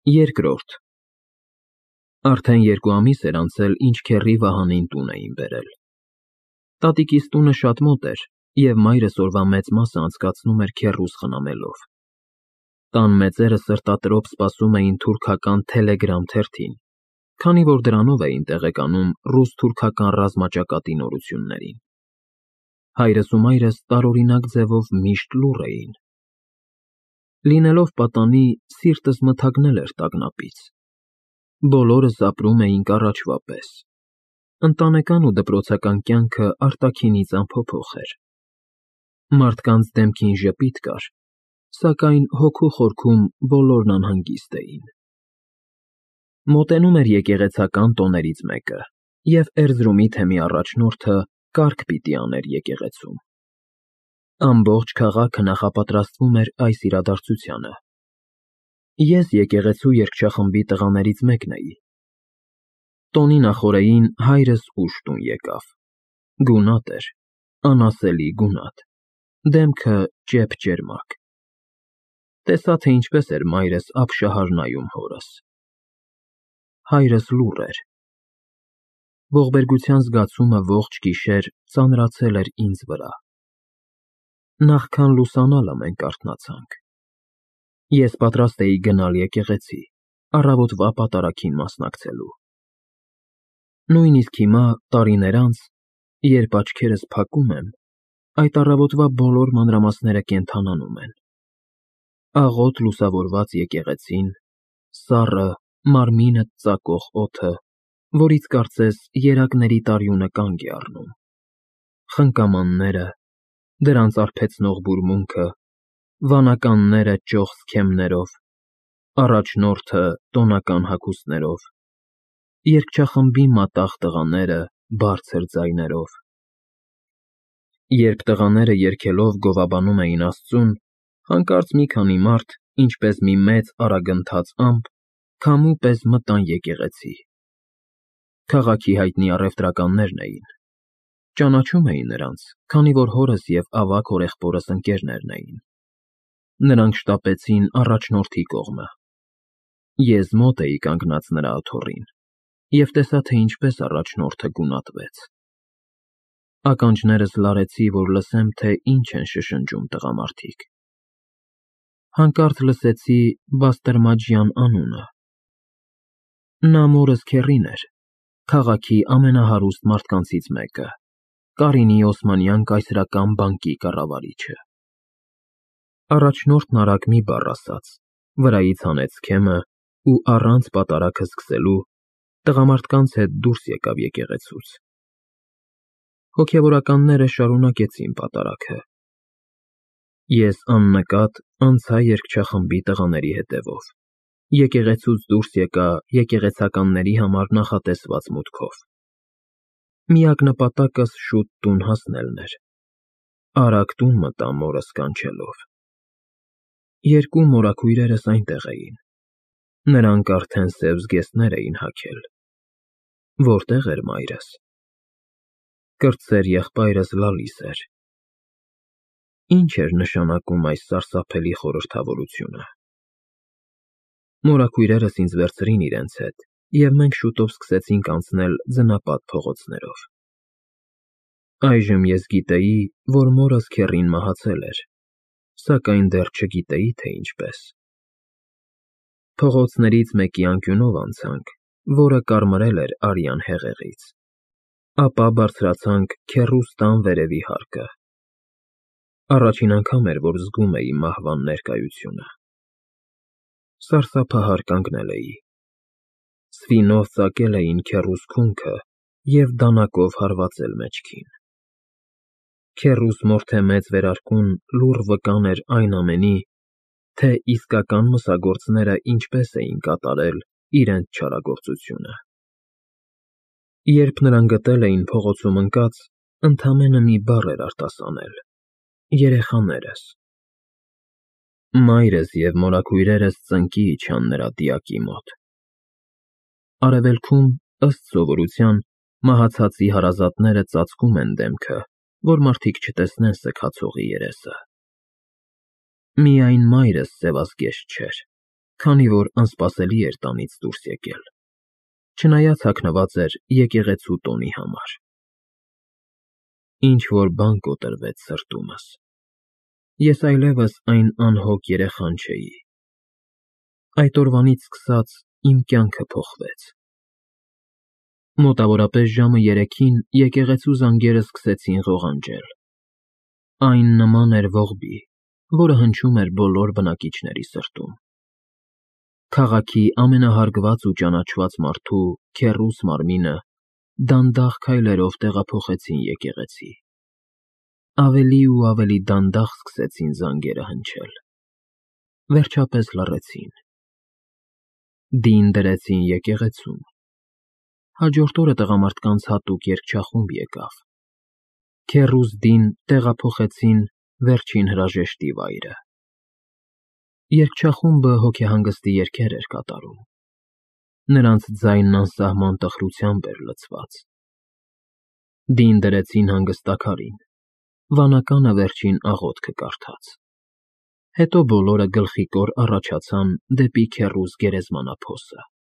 Երկրորդ Արդեն 2 ամիս էր անցել, ինչ քեռի Վահանին տուն էին բերել։ Տատիկիս տունը շատ մոտ էր, և մայրս օրվա մեծ մասը անցկացնում էր քեռուս խնամելով։ Տան մեծերը սրտատրոփ սպասում էին թուրքական Թելեգրամ թերթին, քանի որ դրանով էին տեղեկանում ռուս-թուրքական ռազմաճակատի նորություններին։ Հայրս ու մայրս տարօրինակ ձևով միշտ լուռ էին։ Լինելով պատանի, սիրտս մթագնել էր տագնապից։ Բոլորս ապրում էինք առաջվա պես։ Ընտանեկան ու դպրոցական կյանքը արտաքինից անփոփոխ էր։ Մարդկանց դեմքին ժպիտ կար, սակայն հոգու խորքում բոլորն անհանգիստ էին։ Մոտենում էր եկեղեցական տոներից մեկը, և Էրզրումի թեմի առաջնորդը կարգ պիտի աներ եկեղեցում։ Ամբողջ քաղաքը նախապատրաստվում էր այս իրադարձությանը։ Ես եկեղեցու երգչախմբի տղաներից մեկն էի։ Տոնի նախօրեին հայրս ուշ տուն եկավ։ Գունատ էր, անասելի գունատ, դեմքը ճեպ֊ճերմակ։ Տեսա, թե ինչպես էր մայրս ապշահար նայում հորս։ Հայրս լուռ էր։ Ողբերգության զգացումը ողջ գիշեր ծանրացել էր ինձ վրա։ Նախքան լուսանալը մենք արթնացանք։ Ես պատրաստ էի գնալ եկեղեցի, առավոտվա պատարագին մասնակցելու։ Նույնիսկ հիմա, տարիներ անց, երբ աչքերս փակում եմ, այդ առավոտվա բոլոր մանրամասները կենդանանում են։ Աղոտ լուսավորված եկեղեցին, սառը, մարմինդ ծակող օդը, որից կարծես երակների տարյունը կանգ է առնում, խնկամանները, դրանց արբեցնող բուրմունքը, վանականները ճոխ սքեմներով, առաջնորդը տոնական հագուստներով, երգչախմբի մատաղ տղաները բարձր ձայներով։ Երբ տղաները երգելով գովաբանում էին Աստծուն, հանկարծ մի քանի մարդ, ինչպես մի մեծ արագընթաց ամպ, քամու պես մտան եկեղեցի։ Քաղաքի հայտնի առևտրականներն էին։ Ճանաչում էի նրանց, քանի որ հորս և ավագ հորեղբորս ընկերներն էին։ Նրանք շտապեցին առաջնորդի կողմը։ Ես մոտ էի կանգնած նրա աթոռին և տեսա, թե ինչպես առաջնորդը գունատվեց։ Ականջներս լարեցի, որ լսեմ, թե ինչ են շշնջում տղամարդիկ։ Հանկարծ լսեցի Բաստերմաջյան անունը։ Նա մորս քեռին էր, քաղաքի ամենահարուստ մարդկանցից մեկը, Կարինի Օսմանյան կայսրական բանկի կառավարիչը։ Առաջնորդն արագ մի բառ ասաց, վրայից հանեց սքեմը ու առանց պատարագը սկսելու տղամարդկանց հետ դուրս եկավ եկեղեցուց։ Հոգևորականները շարունակեցին պատարագը։ Ես աննկատ անցա երգչախմբի տղաների հետևով։ Եկեղեցուց դուրս եկա եկեղեցականների համար նախատեսված մուտքով։ Միակ նպատակս շուտ տուն հասնելն էր։ Արագ տուն մտա մորս կանչելով։ Երկու մորաքույրերս այնտեղ էին։ Նրանք արդեն սև զգեստներ էին հագել։ Որտե՞ղ էր մայրս։ Կրտսեր եղբայրս լալիս էր։ Ինչ էր նշանակում այս սարսափելի խորհրդավորությունը։ Մորաքույրերս ինձ վերցրին իրենց հետ, և մենք շուտով սկսեցինք անցնել ձնապատ փողոցներով։ Այժմ ես գիտեի, որ մորս քեռին մահացել էր, սակայն դեռ չգիտեի, թե ինչպես։ Փողոցներից մեկի անկյունով անցանք, որը կարմրել էր արյան հեղեղից։ Ապա բարձրացանք քեռուս տան վերևի հարկը։ Առաջին անգամ էր, որ զգում էի մահվան ներկայությունը։ Սարսափահար կանգնել էի։ Սվինով ծակել էին քեռուս քունքը և դանակով հարվածել մեջքին։ Քեռուս մորթե-մեծ վերարկուն լուռ վկան էր այն ամենի, թե իսկական մսագործները ինչպես էին կատարել իրենց չարագործությունը։ Երբ նրան գտել էին փողոցում ընկած, ընդամենը մի բառ էր արտասանել. երեխաներս։ Մայրս և մորաքույրերս ծնկի իջան նրա դիակի մոտ։ Արևելքում, ըստ սովորության, մահացածի հարազատները ծածկում են դեմքը, որ մարդիկ չտեսնեն սգացողի երեսը։ Միայն մայրս սևազգեստ չէր, քանի որ անսպասելի էր տանից դուրս եկել, չնայած հագնված էր եկեղեցու տոնի համար։ Ինչ-որ բան կոտրվեց սրտումս։ Ես այլևս այն անհոգ երեխան չէի։ Այդ օրվանից սկսած իմ կյանքը փոխվեց։ Մոտավորապես ժամը 3-ին եկեղեցու զանգերը սկսեցին ղողանջել։ Այն նման էր ողբի, որը հնչում էր բոլոր բնակիչների սրտում։ Քաղաքի ամենահարգված ու ճանաչված մարդու քեռուս մարմինը դանդաղ քայլերով տեղափոխեցին եկեղեցի։ Ավելի ու ավելի դանդաղ սկսեցին զանգերը հնչել։ Վերջապես լռեցին։ Դին դրեցին եկեղեցում։ Հաջորդ օրը տղամարդկանց հատուկ երգչախումբ եկավ։ Քեռուս Դին տեղափոխեցին վերջին հրաժեշտի վայրը։ Երգչախումբը հոգեհանգստի երգեր էր կատարում։ Նրանց ձայնն անսահման տխրությամբ էր լցված։ Դին դրեցին հանգստաքարին, վանականը վերջին աղոթքը կարդաց։ Հետո բոլորը գլխիկոր առաջացան դեպի քեռուս գերեզմանափոսը։